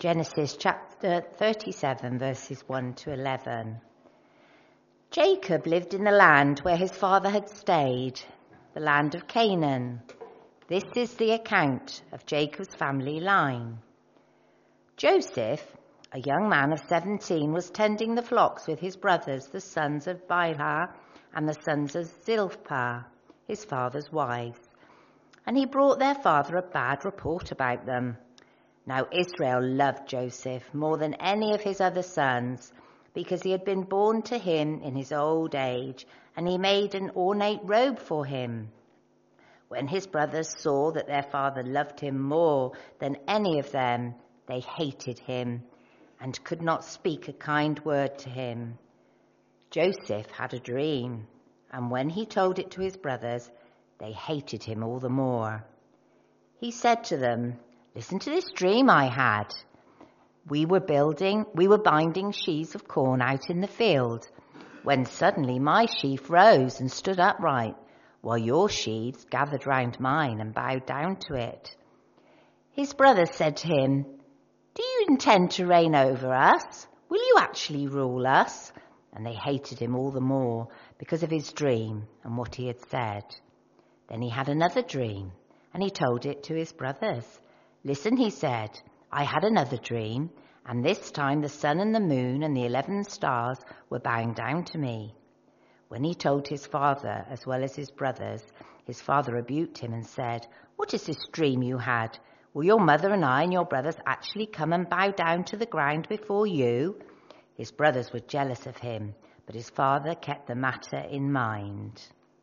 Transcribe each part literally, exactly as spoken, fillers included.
Genesis chapter thirty-seven, verses one to eleven. Jacob lived in the land where his father had stayed, the land of Canaan. This is the account of Jacob's family line. Joseph, a young man of seventeen, was tending the flocks with his brothers, the sons of Bilhah and the sons of Zilpah, his father's wives. And he brought their father a bad report about them. Now Israel loved Joseph more than any of his other sons, because he had been born to him in his old age, and he made an ornate robe for him. When his brothers saw that their father loved him more than any of them, they hated him and could not speak a kind word to him. Joseph had a dream, and when he told it to his brothers, they hated him all the more. He said to them, "Listen to this dream I had. We were building, we were binding sheaves of corn out in the field, when suddenly my sheaf rose and stood upright, while your sheaves gathered round mine and bowed down to it." His brothers said to him, "Do you intend to reign over us? Will you actually rule us?" And they hated him all the more because of his dream and what he had said. Then he had another dream, and he told it to his brothers. "Listen," he said, "I had another dream, and this time the sun and the moon and the eleven stars were bowing down to me." When he told his father as well as his brothers, his father rebuked him and said, "What is this dream you had? Will your mother and I and your brothers actually come and bow down to the ground before you?" His brothers were jealous of him, but his father kept the matter in mind.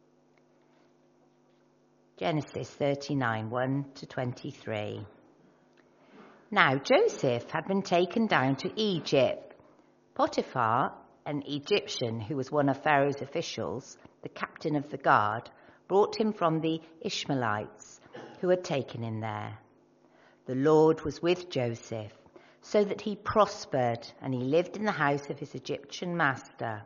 Genesis thirty-nine, one to twenty-three. Now Joseph had been taken down to Egypt. Potiphar, an Egyptian who was one of Pharaoh's officials, the captain of the guard, brought him from the Ishmaelites who had taken him there. The Lord was with Joseph, so that he prospered, and he lived in the house of his Egyptian master.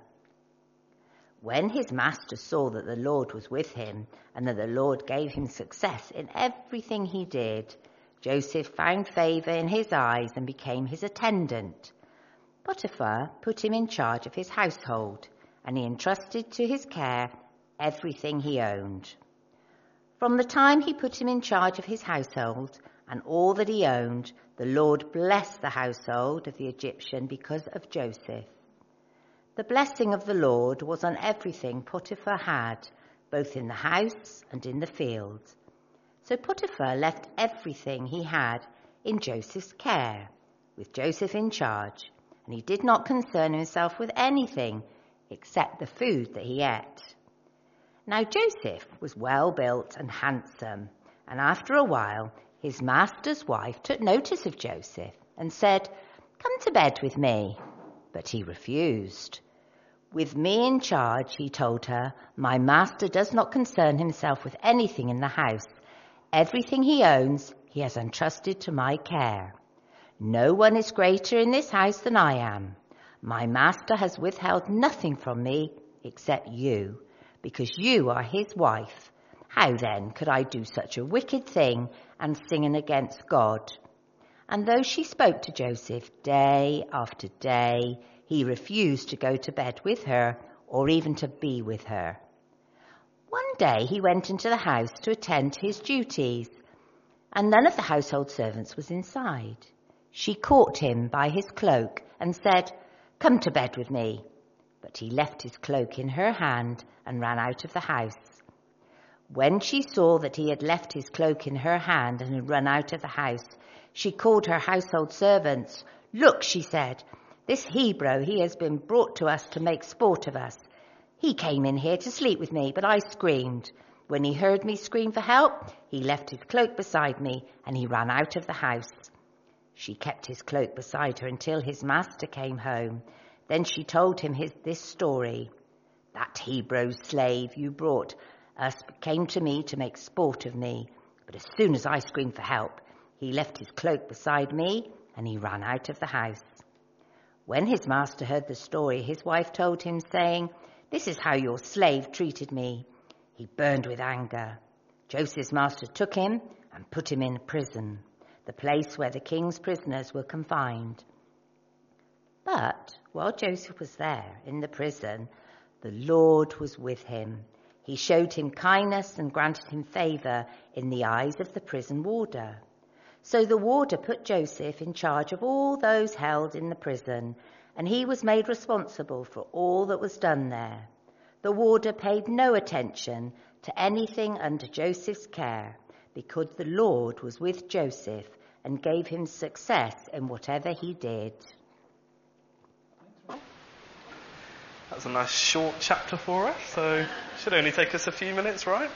When his master saw that the Lord was with him, and that the Lord gave him success in everything he did, Joseph found favor in his eyes and became his attendant. Potiphar put him in charge of his household, and he entrusted to his care everything he owned. From the time he put him in charge of his household and all that he owned, the Lord blessed the household of the Egyptian because of Joseph. The blessing of the Lord was on everything Potiphar had, both in the house and in the field. So Potiphar left everything he had in Joseph's care, with Joseph in charge, and he did not concern himself with anything except the food that he ate. Now Joseph was well built and handsome, and after a while his master's wife took notice of Joseph and said, "Come to bed with me." But he refused. "With me in charge," he told her, "my master does not concern himself with anything in the house. Everything he owns, he has entrusted to my care. No one is greater in this house than I am. My master has withheld nothing from me except you, because you are his wife. How then could I do such a wicked thing and sin against God?" And though she spoke to Joseph day after day, he refused to go to bed with her or even to be with her. One day he went into the house to attend to his duties, and none of the household servants was inside. She caught him by his cloak and said, "Come to bed with me." But he left his cloak in her hand and ran out of the house. When she saw that he had left his cloak in her hand and had run out of the house, she called her household servants. "Look," she said, "this Hebrew, he has been brought to us to make sport of us. He came in here to sleep with me, but I screamed. When he heard me scream for help, he left his cloak beside me and he ran out of the house." She kept his cloak beside her until his master came home. Then she told him his, this story. "That Hebrew slave you brought us came to me to make sport of me, but as soon as I screamed for help, he left his cloak beside me and he ran out of the house." When his master heard the story, his wife told him, saying, "This is how your slave treated me." He burned with anger. Joseph's master took him and put him in prison. the place where the king's prisoners were confined. But while Joseph was there in the prison, the Lord was with him. He showed him kindness and granted him favor in the eyes of the prison warder. So the warder put Joseph in charge of all those held in the prison, and he was made responsible for all that was done there. The warder paid no attention to anything under Joseph's care, because the Lord was with Joseph and gave him success in whatever he did. That's a nice short chapter for us, so should only take us a few minutes, right?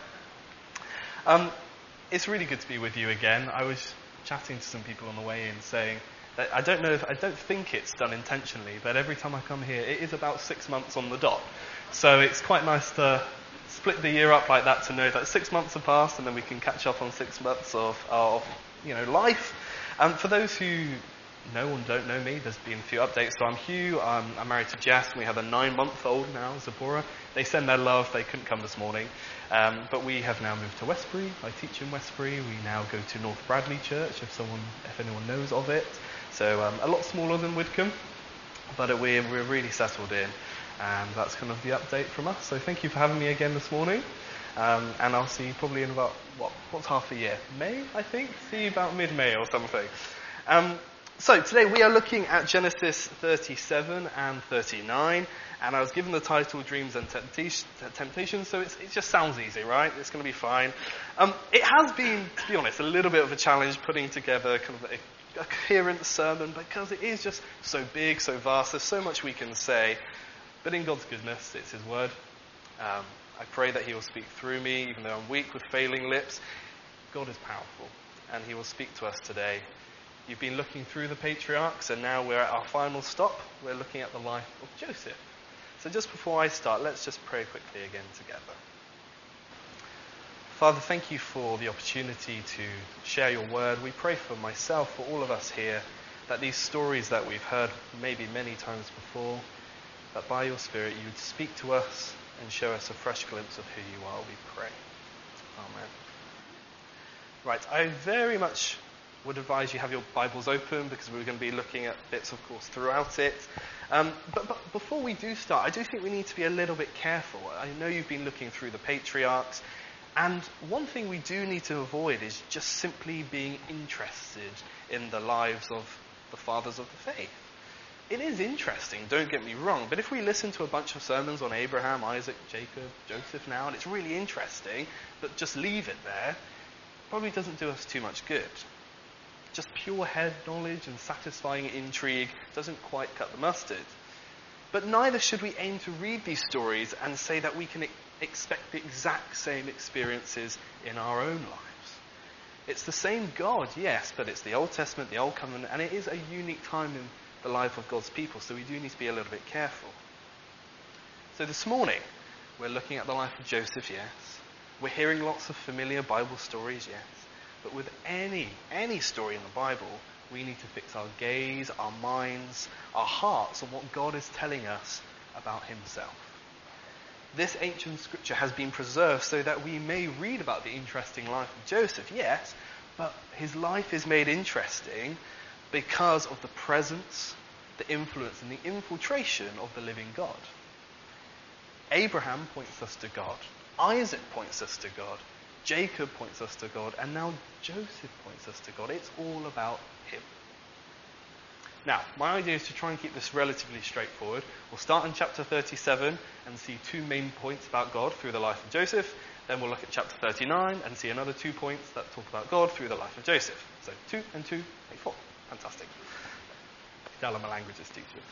Um, it's really good to be with you again. I was chatting to some people on the way in saying that I don't know if, I don't think it's done intentionally, but every time I come here, it is about six months on the dot. So it's quite nice to split the year up like that, to know that six months have passed and then we can catch up on six months of, of you know, life. And um, for those who know and don't know me, there's been a few updates. So I'm Hugh, I'm, I'm married to Jess, and we have a nine-month-old now, Zipporah. They send their love, they couldn't come this morning. Um, but we have now moved to Westbury. I teach in Westbury. We now go to North Bradley Church, if someone, if anyone knows of it. So um, a lot smaller than Widcombe, but we're, we're really settled in. And that's kind of the update from us. So thank you for having me again this morning. Um, and I'll see you probably in about, what, what's half a year? May, I think? See you about mid-May or something. Um, so today we are looking at Genesis thirty-seven and thirty-nine. And I was given the title Dreams and Temptations, so it's, it just sounds easy, right? It's going to be fine. Um, it has been, to be honest, a little bit of a challenge putting together kind of a, a coherent sermon, because it is just so big, so vast. There's so much we can say. But in God's goodness, it's His word. Um, I pray that He will speak through me, even though I'm weak with failing lips. God is powerful, and He will speak to us today. You've been looking through the patriarchs, and now we're at our final stop. We're looking at the life of Joseph. So just before I start, let's just pray quickly again together. Father, thank you for the opportunity to share your word. We pray for myself, for all of us here, that these stories that we've heard maybe many times before, that by your Spirit you would speak to us and show us a fresh glimpse of who you are, we pray. Amen. Right, I very much would advise you have your Bibles open, because we're going to be looking at bits, of course, throughout it. Um, but, but before we do start, I do think we need to be a little bit careful. I know you've been looking through the patriarchs, and one thing we do need to avoid is just simply being interested in the lives of the fathers of the faith. It is interesting, don't get me wrong, but if we listen to a bunch of sermons on Abraham, Isaac, Jacob, Joseph now, and it's really interesting, but just leave it there, probably doesn't do us too much good. Just pure head knowledge and satisfying intrigue doesn't quite cut the mustard. But neither should we aim to read these stories and say that we can expect the exact same experiences in our own lives. It's the same God, yes, but it's the Old Testament, the Old Covenant, and it is a unique time in the life of God's people, so we do need to be a little bit careful. So this morning, we're looking at the life of Joseph, yes. We're hearing lots of familiar Bible stories, yes. But with any, any story in the Bible, we need to fix our gaze, our minds, our hearts on what God is telling us about Himself. This ancient scripture has been preserved so that we may read about the interesting life of Joseph, yes, but his life is made interesting because of the presence, the influence, and the infiltration of the living God. Abraham points us to God. Isaac points us to God. Jacob points us to God. And now Joseph points us to God. It's all about him. Now, my idea is to try and keep this relatively straightforward. We'll start in chapter thirty-seven and see two main points about God through the life of Joseph. Then we'll look at chapter thirty-nine and see another two points that talk about God through the life of Joseph. So two and two make four. Fantastic. Tell I'm a languages teacher.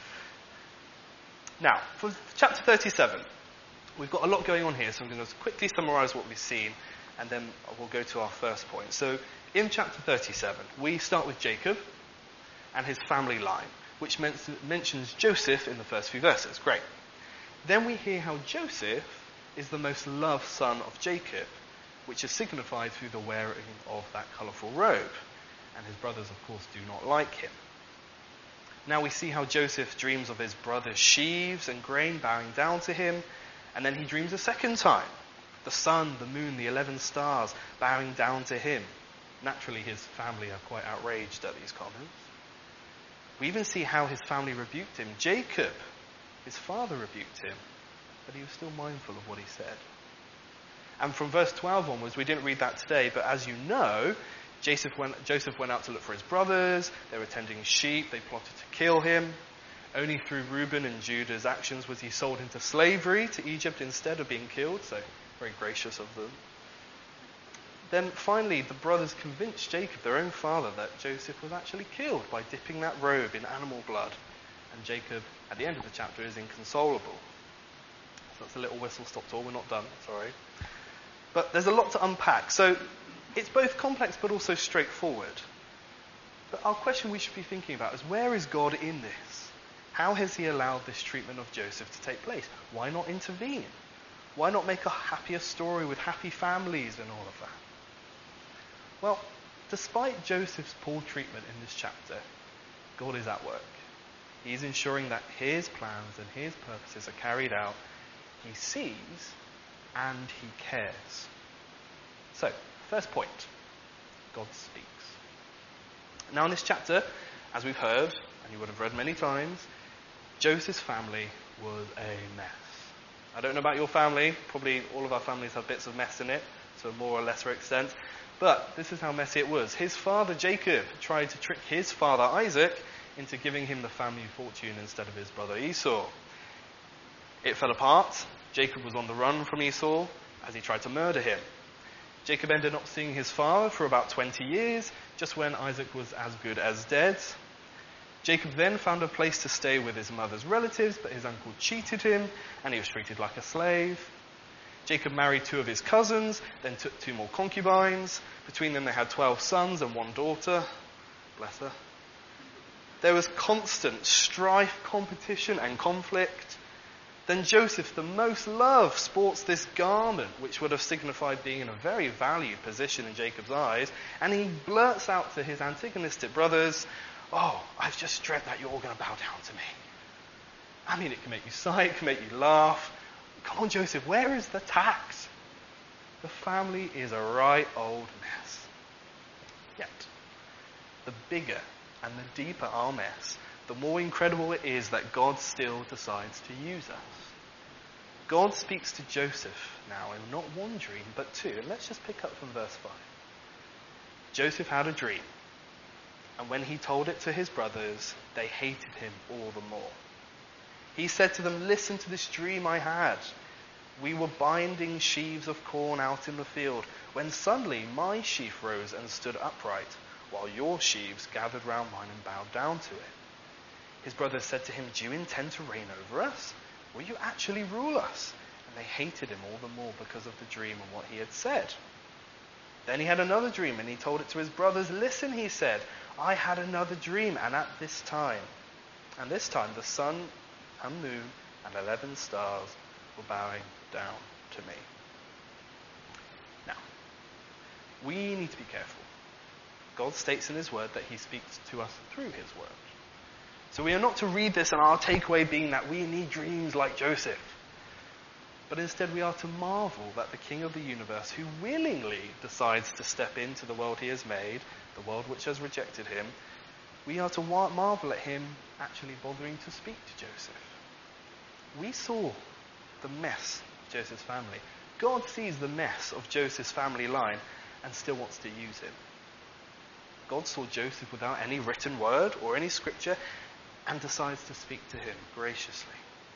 Now, for chapter thirty-seven, we've got a lot going on here, so I'm going to quickly summarize what we've seen, and then we'll go to our first point. So, in chapter thirty-seven, we start with Jacob and his family line, which men- mentions Joseph in the first few verses. Great. Then we hear how Joseph is the most loved son of Jacob, which is signified through the wearing of that colourful robe. And his brothers, of course, do not like him. Now we see how Joseph dreams of his brothers' sheaves and grain bowing down to him, and then he dreams a second time. The sun, the moon, the eleven stars bowing down to him. Naturally, his family are quite outraged at these comments. We even see how his family rebuked him. Jacob, his father, rebuked him, but he was still mindful of what he said. And from verse twelve onwards, we didn't read that today, but as you know, Joseph went, Joseph went out to look for his brothers. They were tending sheep. They plotted to kill him. Only through Reuben and Judah's actions was he sold into slavery to Egypt instead of being killed, so very gracious of them. Then finally, the brothers convinced Jacob, their own father, that Joseph was actually killed by dipping that robe in animal blood. And Jacob, at the end of the chapter, is inconsolable. So that's a little whistle-stop tour. We're not done, sorry. But there's a lot to unpack. So it's both complex but also straightforward. But our question we should be thinking about is, where is God in this? How has he allowed this treatment of Joseph to take place? Why not intervene? Why not make a happier story with happy families and all of that? Well, despite Joseph's poor treatment in this chapter, God is at work. He's ensuring that his plans and his purposes are carried out. He sees and he cares. So, first point, God speaks. Now in this chapter, as we've heard, and you would have read many times, Joseph's family was a mess. I don't know about your family, probably all of our families have bits of mess in it, to a more or lesser extent. But this is how messy it was. His father Jacob tried to trick his father Isaac into giving him the family fortune instead of his brother Esau. It fell apart. Jacob was on the run from Esau as he tried to murder him. Jacob ended up seeing his father for about twenty years, just when Isaac was as good as dead. Jacob then found a place to stay with his mother's relatives, but his uncle cheated him and he was treated like a slave. Jacob married two of his cousins, then took two more concubines. Between them they had twelve sons and one daughter. Bless her. There was constant strife, competition and conflict. Then Joseph, the most loved, sports this garment, which would have signified being in a very valued position in Jacob's eyes, and he blurts out to his antagonistic brothers, "Oh, I've just dreamt that you're all going to bow down to me." I mean, it can make you sigh, it can make you laugh. Come on, Joseph, where is the tact? The family is a right old mess. Yet, the bigger and the deeper our mess, the more incredible it is that God still decides to use us. God speaks to Joseph now in not one dream, but two. And let's just pick up from verse five. Joseph had a dream, and when he told it to his brothers, they hated him all the more. He said to them, "Listen to this dream I had. We were binding sheaves of corn out in the field, when suddenly my sheaf rose and stood upright, while your sheaves gathered round mine and bowed down to it." His brothers said to him, "Do you intend to reign over us? Will you actually rule us?" And they hated him all the more because of the dream and what he had said. Then he had another dream, and he told it to his brothers. "Listen," he said, "I had another dream, and at this time, and this time the sun and moon and eleven stars were bowing down to me." Now, we need to be careful. God states in his word that he speaks to us through his word. So we are not to read this and our takeaway being that we need dreams like Joseph. But instead we are to marvel that the King of the universe, who willingly decides to step into the world he has made, the world which has rejected him, we are to marvel at him actually bothering to speak to Joseph. We saw the mess of Joseph's family. God sees the mess of Joseph's family line and still wants to use him. God saw Joseph without any written word or any scripture and decides to speak to him graciously.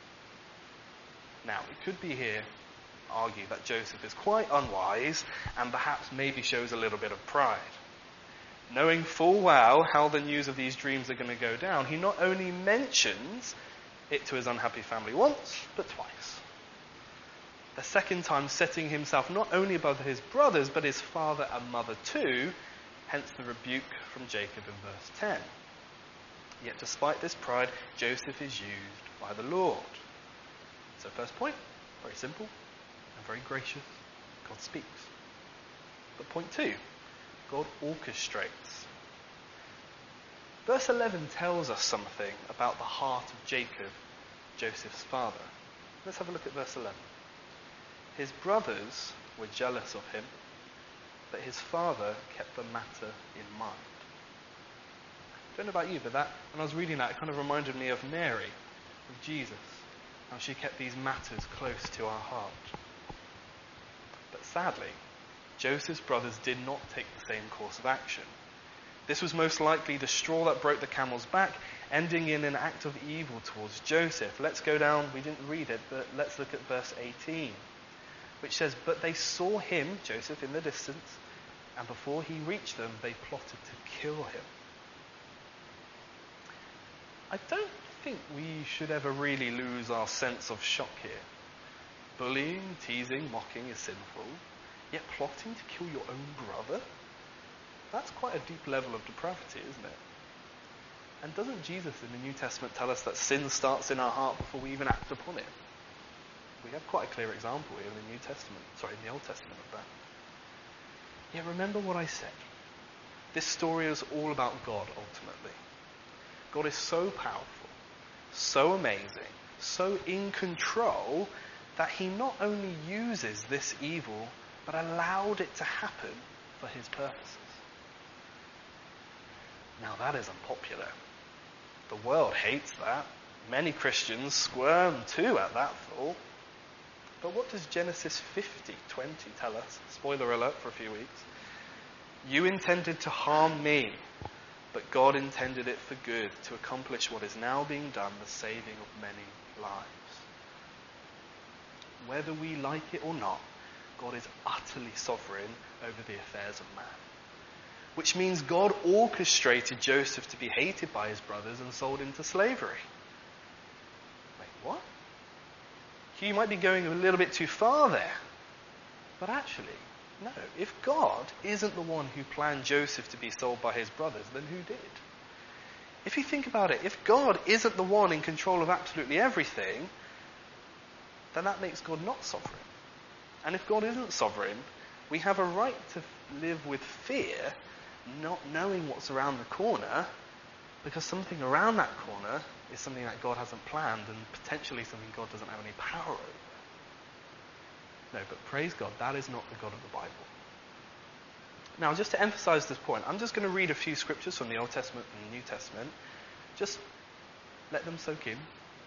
Now, it could be here argue that Joseph is quite unwise and perhaps maybe shows a little bit of pride. Knowing full well how the news of these dreams are going to go down, he not only mentions it to his unhappy family once, but twice. The second time setting himself not only above his brothers, but his father and mother too, hence the rebuke from Jacob in verse ten. Yet despite this pride, Joseph is used by the Lord. So first point, very simple and very gracious. God speaks. But point two, God orchestrates. Verse eleven tells us something about the heart of Jacob, Joseph's father. Let's have a look at verse eleven. His brothers were jealous of him, but his father kept the matter in mind. I don't know about you, but that, when I was reading that, it kind of reminded me of Mary, of Jesus, how she kept these matters close to our heart. But sadly, Joseph's brothers did not take the same course of action. This was most likely the straw that broke the camel's back, ending in an act of evil towards Joseph. Let's go down, we didn't read it, but let's look at verse eighteen, which says, "But they saw him," Joseph, "in the distance, and before he reached them, they plotted to kill him." I don't think we should ever really lose our sense of shock here. Bullying, teasing, mocking is sinful, yet plotting to kill your own brother? That's quite a deep level of depravity, isn't it? And doesn't Jesus in the New Testament tell us that sin starts in our heart before we even act upon it? We have quite a clear example here in the New Testament, sorry, in the Old Testament of that. Yet remember what I said. This story is all about God, ultimately. God is so powerful, so amazing, so in control, that he not only uses this evil, but allowed it to happen for his purposes. Now that is unpopular. The world hates that. Many Christians squirm too at that thought. But what does Genesis fifty twenty tell us? Spoiler alert for a few weeks. "You intended to harm me, but God intended it for good, to accomplish what is now being done, the saving of many lives." Whether we like it or not, God is utterly sovereign over the affairs of man. Which means God orchestrated Joseph to be hated by his brothers and sold into slavery. Wait, what? You might be going a little bit too far there. But actually, no. If God isn't the one who planned Joseph to be sold by his brothers, then who did? If you think about it, if God isn't the one in control of absolutely everything, then that makes God not sovereign. And if God isn't sovereign, we have a right to live with fear, not knowing what's around the corner, because something around that corner is something that God hasn't planned and potentially something God doesn't have any power over. No, but praise God, that is not the God of the Bible. Now, just to emphasize this point, I'm just going to read a few scriptures from the Old Testament and the New Testament. Just let them soak in.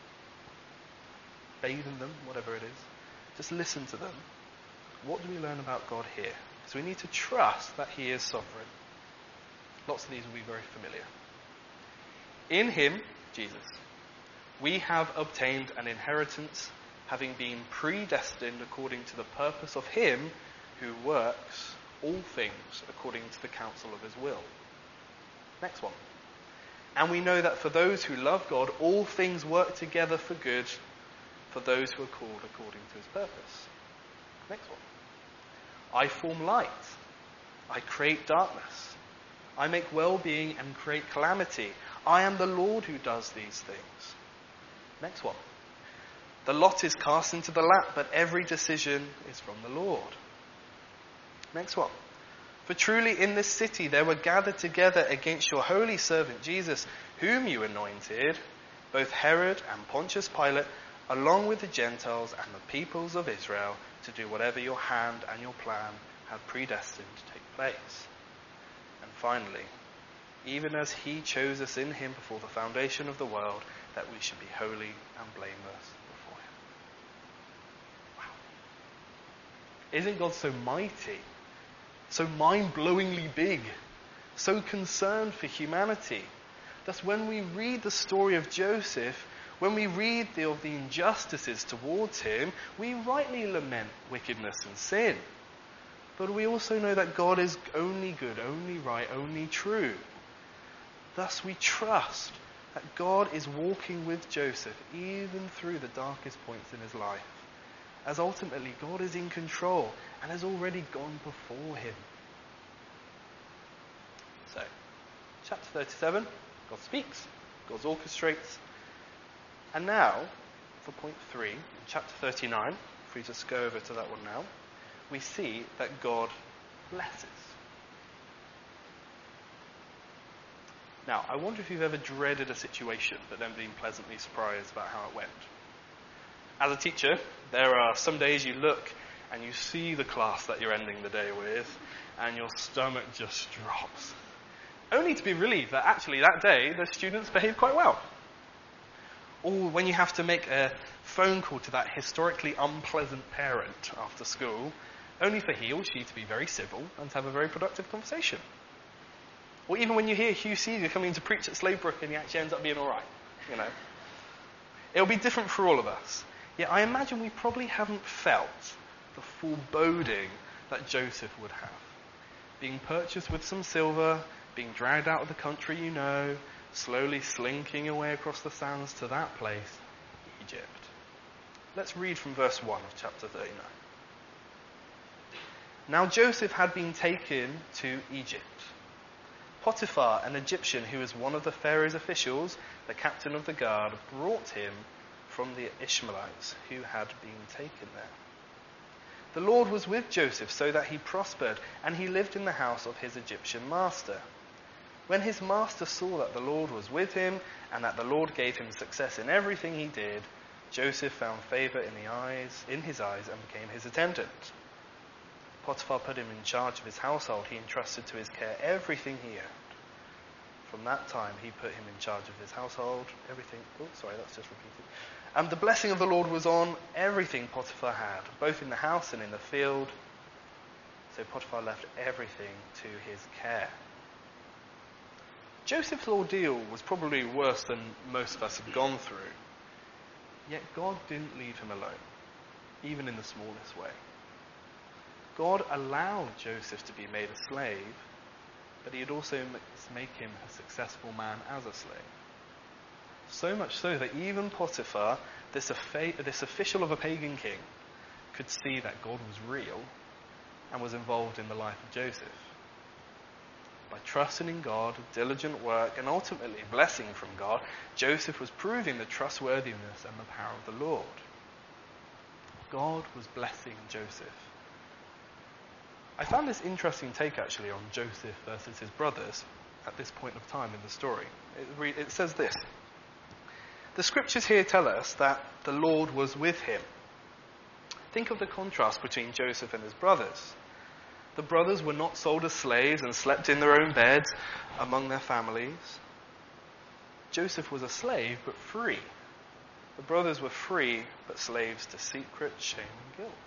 Bathe in them, whatever it is. Just listen to them. What do we learn about God here? So we need to trust that he is sovereign. Lots of these will be very familiar. In him, Jesus, we have obtained an inheritance, having been predestined according to the purpose of him who works all things according to the counsel of his will. Next one. And we know that for those who love God, all things work together for good, for those who are called according to his purpose. Next one. I form light. I create darkness. I make well-being and create calamity. I am the Lord who does these things. Next one. The lot is cast into the lap, but every decision is from the Lord. Next one. For truly in this city there were gathered together against your holy servant Jesus, whom you anointed, both Herod and Pontius Pilate, along with the Gentiles and the peoples of Israel, to do whatever your hand and your plan had predestined to take place. And finally, even as he chose us in him before the foundation of the world, that we should be holy and blameless before him. Wow. Isn't God so mighty? So mind-blowingly big? So concerned for humanity? Thus when we read the story of Joseph, when we read the, of the injustices towards him, we rightly lament wickedness and sin. But we also know that God is only good, only right, only true. Thus we trust that God is walking with Joseph even through the darkest points in his life, as ultimately God is in control and has already gone before him. So, chapter thirty-seven, God speaks, God orchestrates. And now, for point three, in chapter thirty-nine, if we just go over to that one now, we see that God blesses. Now, I wonder if you've ever dreaded a situation but then been pleasantly surprised about how it went. As a teacher, there are some days you look and you see the class that you're ending the day with, and your stomach just drops. Only to be relieved that actually that day the students behaved quite well. Or when you have to make a phone call to that historically unpleasant parent after school, only for he or she to be very civil and to have a very productive conversation. Or even when you hear Hugh Caesar coming to preach at Slavebrook and he actually ends up being alright, you know. It'll be different for all of us. Yet I imagine we probably haven't felt the foreboding that Joseph would have. Being purchased with some silver, being dragged out of the country you know, slowly slinking away across the sands to that place, Egypt. Let's read from verse one of chapter thirty-nine. Now Joseph had been taken to Egypt. Potiphar, an Egyptian who was one of the Pharaoh's officials, the captain of the guard, brought him from the Ishmaelites who had been taken there. The Lord was with Joseph so that he prospered, and he lived in the house of his Egyptian master. When his master saw that the Lord was with him, and that the Lord gave him success in everything he did, Joseph found favor in the eyes, in his eyes and became his attendant. Potiphar put him in charge of his household. He entrusted to his care everything he owned. From that time, he put him in charge of his household, everything. Oh, sorry, that's just repeated. And the blessing of the Lord was on everything Potiphar had, both in the house and in the field. So Potiphar left everything to his care. Joseph's ordeal was probably worse than most of us have gone through. Yet God didn't leave him alone, even in the smallest way. God allowed Joseph to be made a slave, but he'd also make him a successful man as a slave. So much so that even Potiphar, this, affa- this official of a pagan king, could see that God was real and was involved in the life of Joseph. By trusting in God, diligent work, and ultimately blessing from God, Joseph was proving the trustworthiness and the power of the Lord. God was blessing Joseph. I found this interesting take actually on Joseph versus his brothers at this point of time in the story. It, re- it says this. The scriptures here tell us that the Lord was with him. Think of the contrast between Joseph and his brothers. The brothers were not sold as slaves and slept in their own beds among their families. Joseph was a slave but free. The brothers were free but slaves to secret shame and guilt.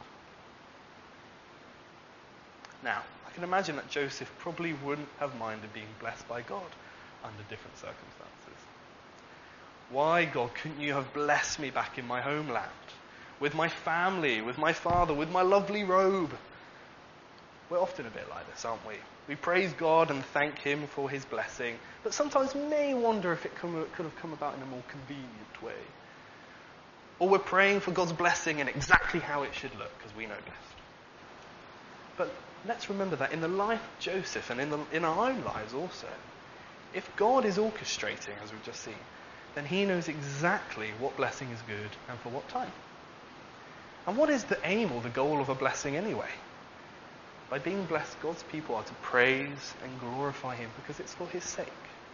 Now, I can imagine that Joseph probably wouldn't have minded being blessed by God under different circumstances. Why, God, couldn't you have blessed me back in my homeland? With my family, with my father, with my lovely robe? We're often a bit like this, aren't we? We praise God and thank him for his blessing, but sometimes may wonder if it could have come about in a more convenient way. Or we're praying for God's blessing and exactly how it should look, because we know best. But let's remember that in the life of Joseph and in, the, in our own lives also, if God is orchestrating, as we've just seen, then he knows exactly what blessing is good and for what time. And what is the aim or the goal of a blessing anyway? By being blessed, God's people are to praise and glorify him because it's for his sake.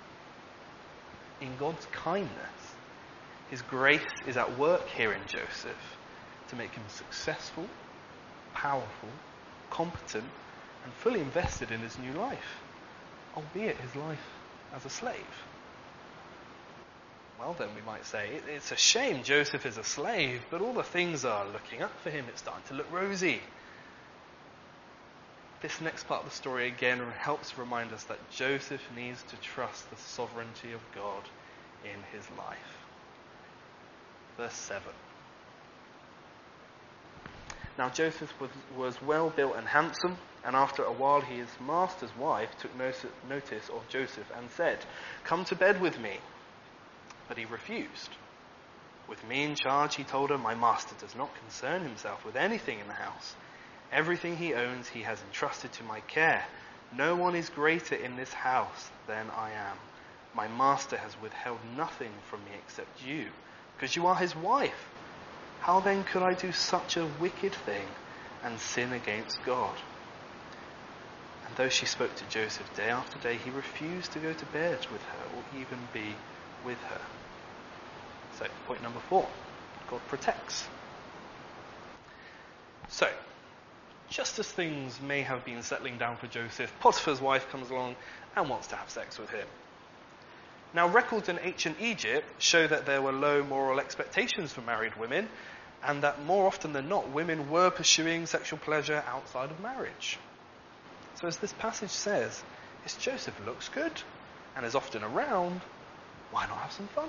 In God's kindness, his grace is at work here in Joseph to make him successful, powerful, competent, and fully invested in his new life, albeit his life as a slave. Well then, we might say, it's a shame Joseph is a slave, but all the things are looking up for him. It's starting to look rosy. This next part of the story again helps remind us that Joseph needs to trust the sovereignty of God in his life. Verse seven. Now Joseph was, was well built and handsome, and after a while his master's wife took notice of Joseph and said, "Come to bed with me." But he refused. "With me in charge," he told her, "my master does not concern himself with anything in the house. Everything he owns he has entrusted to my care. No one is greater in this house than I am. My master has withheld nothing from me except you, because you are his wife. How then could I do such a wicked thing and sin against God?" And though she spoke to Joseph day after day, he refused to go to bed with her or even be with her. So, point number four, God protects. So, Just as things may have been settling down for Joseph, Potiphar's wife comes along and wants to have sex with him. Now, records in ancient Egypt show that there were low moral expectations for married women, and that more often than not, women were pursuing sexual pleasure outside of marriage. So as this passage says, if Joseph looks good and is often around, why not have some fun?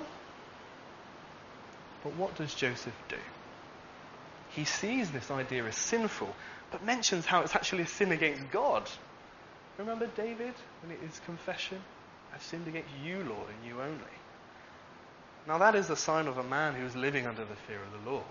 But what does Joseph do? He sees this idea as sinful, but mentions how it's actually a sin against God. Remember David, when it is confession? I've sinned against you, Lord, and you only. Now that is the sign of a man who is living under the fear of the Lord.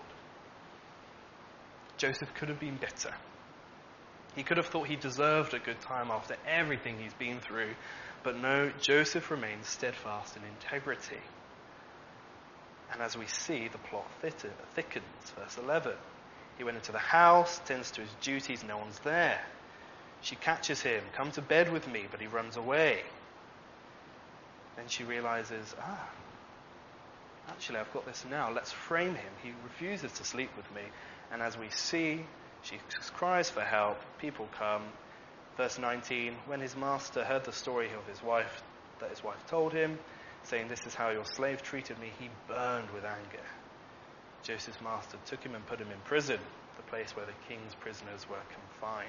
Joseph could have been bitter. He could have thought he deserved a good time after everything he's been through, but no, Joseph remains steadfast in integrity. And as we see, the plot thickens. Verse eleven. He went into the house, tends to his duties, no one's there. She catches him, come to bed with me, but he runs away. Then she realizes, ah, actually I've got this now, let's frame him. He refuses to sleep with me. And as we see, she cries for help, people come. Verse nineteen, when his master heard the story of his wife, that his wife told him, saying, this is how your slave treated me, he burned with anger. Joseph's master took him and put him in prison, the place where the king's prisoners were confined.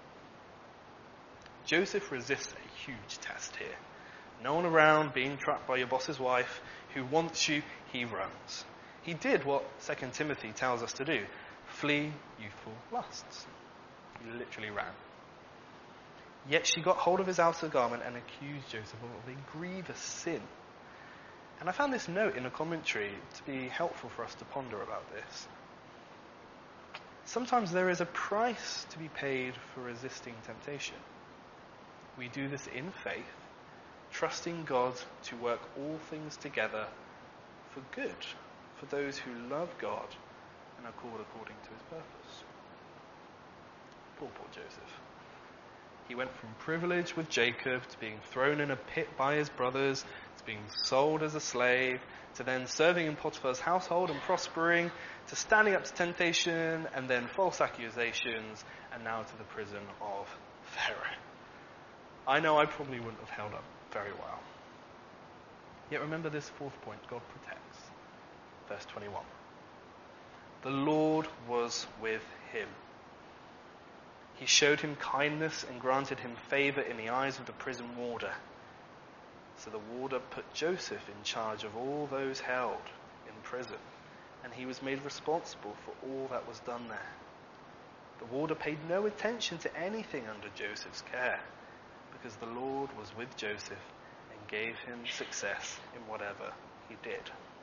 Joseph resists a huge test here. No one around, being trapped by your boss's wife, who wants you, he runs. He did what Second Timothy tells us to do, flee youthful lusts. He literally ran. Yet she got hold of his outer garment and accused Joseph of a grievous sin. And I found this note in a commentary to be helpful for us to ponder about this. Sometimes there is a price to be paid for resisting temptation. We do this in faith, trusting God to work all things together for good, for those who love God and are called according to his purpose. Poor, poor Joseph. He went from privilege with Jacob to being thrown in a pit by his brothers, to being sold as a slave, to then serving in Potiphar's household and prospering, to standing up to temptation and then false accusations, and now to the prison of Pharaoh. I know I probably wouldn't have held up very well. Yet remember this fourth point, God protects. Verse twenty-one. The Lord was with him. He showed him kindness and granted him favor in the eyes of the prison warder. So the warder put Joseph in charge of all those held in prison, and he was made responsible for all that was done there. The warder paid no attention to anything under Joseph's care, because the Lord was with Joseph and gave him success in whatever he did.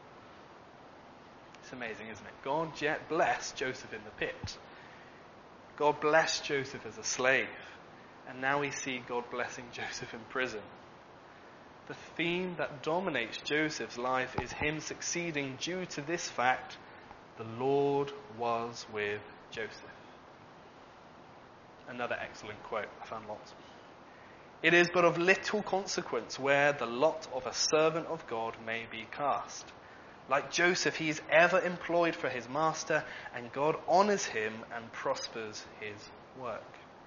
It's amazing, isn't it? God yet blessed Joseph in the pit. God blessed Joseph as a slave, and now we see God blessing Joseph in prison. The theme that dominates Joseph's life is him succeeding due to this fact: the Lord was with Joseph. Another excellent quote, I found lots. It is but of little consequence where the lot of a servant of God may be cast. Like Joseph, he is ever employed for his master, and God honors him and prospers his work.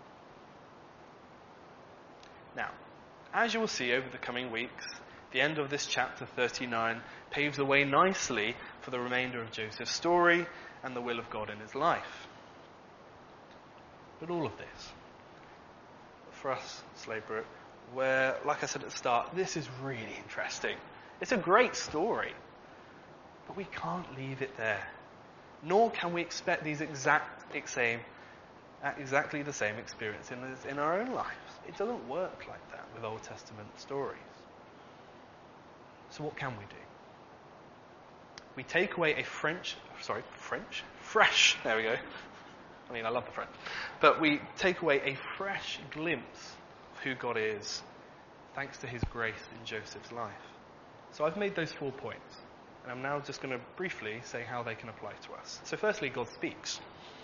Now, as you will see over the coming weeks, the end of this chapter thirty-nine paves the way nicely for the remainder of Joseph's story and the will of God in his life. But all of this, for us, Sladebrook, where, like I said at the start, this is really interesting. It's a great story. But we can't leave it there. Nor can we expect these exact same, exactly the same experience in, in our own lives. It doesn't work like that with Old Testament stories. So what can we do? We take away a French, sorry, French? Fresh, there we go. I mean, I love the French. But we take away a fresh glimpse of who God is, thanks to his grace in Joseph's life. So I've made those four points. And I'm now just going to briefly say how they can apply to us. So firstly, God speaks.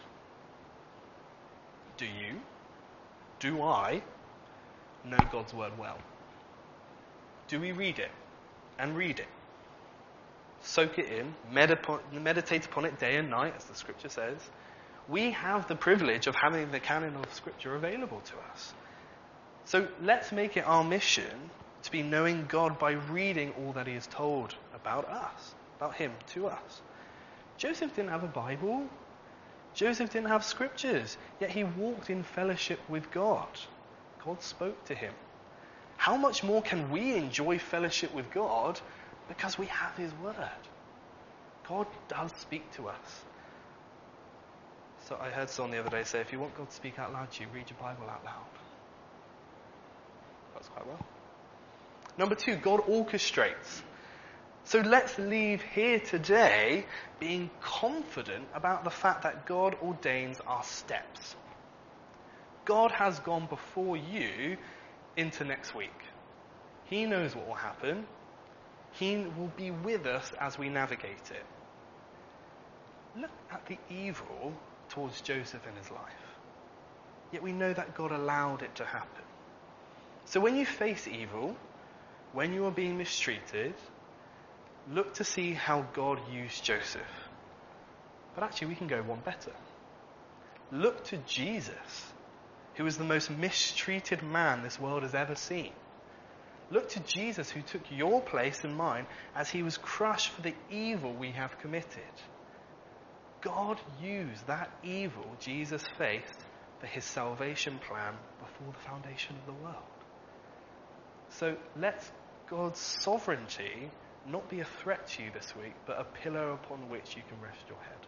Do you, do I, know God's word well? Do we read it and read it? Soak it in, meditate upon it day and night, as the scripture says. We have the privilege of having the canon of Scripture available to us. So let's make it our mission to be knowing God by reading all that he has told about us, about him to us. Joseph didn't have a Bible. Joseph didn't have scriptures, yet he walked in fellowship with God. God spoke to him. How much more can we enjoy fellowship with God because we have his word? God does speak to us. So I heard someone the other day say, if you want God to speak out loud to you, read your Bible out loud. That's quite well. Number two, God orchestrates. So let's leave here today being confident about the fact that God ordains our steps. God has gone before you into next week. He knows what will happen. He will be with us as we navigate it. Look at the evil towards Joseph in his life. Yet we know that God allowed it to happen. So when you face evil, when you are being mistreated, look to see how God used Joseph. But actually we can go one better. Look to Jesus, who was the most mistreated man this world has ever seen. Look to Jesus, who took your place and mine as he was crushed for the evil we have committed. God used that evil Jesus faced for his salvation plan before the foundation of the world. So let God's sovereignty not be a threat to you this week, but a pillar upon which you can rest your head.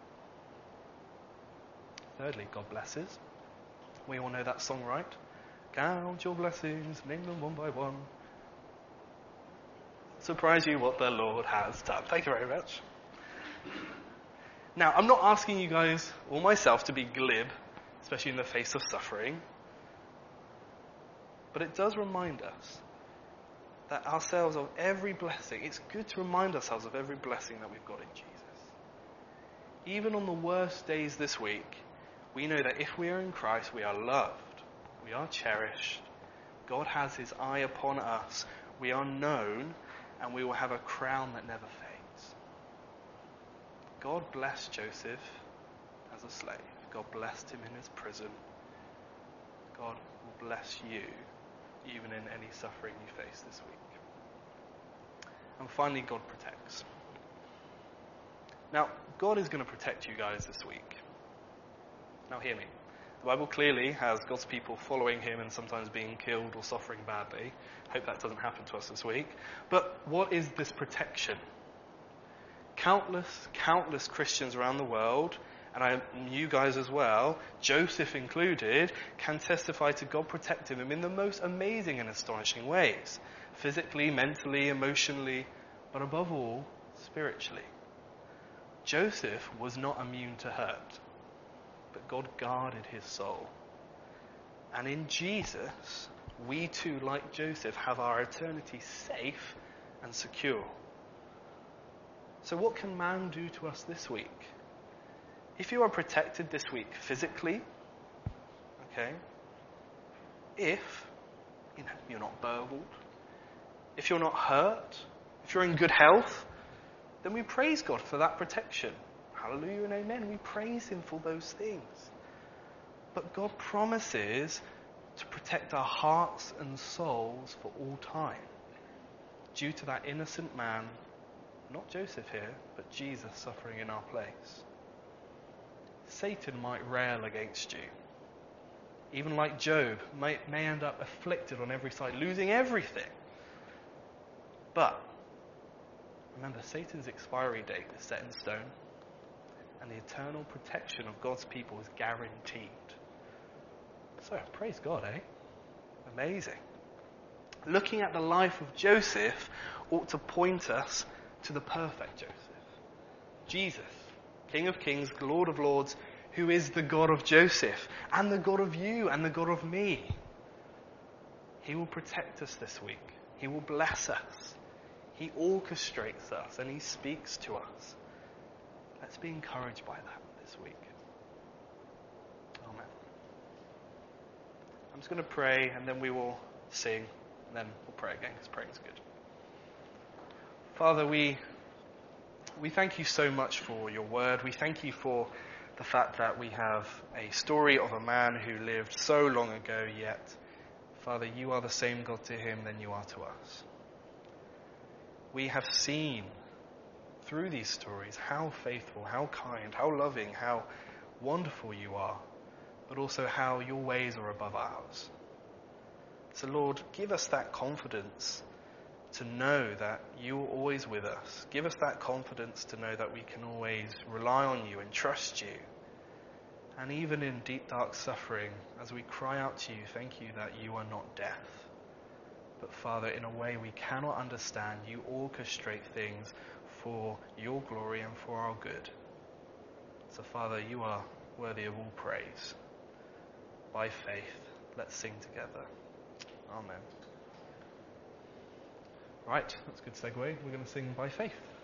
Thirdly, God blesses. We all know that song, right? Count your blessings, name them one by one. Surprise you what the Lord has done. Thank you very much. Now, I'm not asking you guys or myself to be glib, especially in the face of suffering. But it does remind us that ourselves of every blessing, it's good to remind ourselves of every blessing that we've got in Jesus. Even on the worst days this week, we know that if we are in Christ, we are loved, we are cherished, God has his eye upon us, we are known, and we will have a crown that never fades. God blessed Joseph as a slave. God blessed him in his prison. God will bless you even in any suffering you face this week. And finally, God protects. Now, God is going to protect you guys this week. Now hear me. The Bible clearly has God's people following him and sometimes being killed or suffering badly. Hope that doesn't happen to us this week. But what is this protection? Countless, countless Christians around the world, and I, you guys as well, Joseph included, can testify to God protecting them in the most amazing and astonishing ways. Physically, mentally, emotionally, but above all, spiritually. Joseph was not immune to hurt, but God guarded his soul. And in Jesus, we too, like Joseph, have our eternity safe and secure. So what can man do to us this week? If you are protected this week physically, okay, if you know, you're not burgled, if you're not hurt, if you're in good health, then we praise God for that protection. Hallelujah and amen. We praise him for those things. But God promises to protect our hearts and souls for all time, due to that innocent man, not Joseph here, but Jesus suffering in our place. Satan might rail against you. Even like Job, may, may end up afflicted on every side, losing everything. But remember, Satan's expiry date is set in stone, and the eternal protection of God's people is guaranteed. So, praise God, eh? Amazing. Looking at the life of Joseph ought to point us to the perfect Joseph. Jesus, King of Kings, Lord of Lords, who is the God of Joseph, and the God of you, and the God of me. He will protect us this week. He will bless us. He orchestrates us, and he speaks to us. Let's be encouraged by that this week. Amen. I'm just going to pray, and then we will sing, and then we'll pray again, because praying is good. Father, we we thank you so much for your word. We thank you for the fact that we have a story of a man who lived so long ago, yet, Father, you are the same God to him than you are to us. We have seen through these stories how faithful, how kind, how loving, how wonderful you are, but also how your ways are above ours. So Lord, give us that confidence to know that you are always with us. Give us that confidence to know that we can always rely on you and trust you. And even in deep, dark suffering, as we cry out to you, thank you that you are not death. But Father, in a way we cannot understand, you orchestrate things for your glory and for our good. So Father, you are worthy of all praise. By faith, let's sing together. Amen. Right, that's a good segue. We're going to sing By Faith.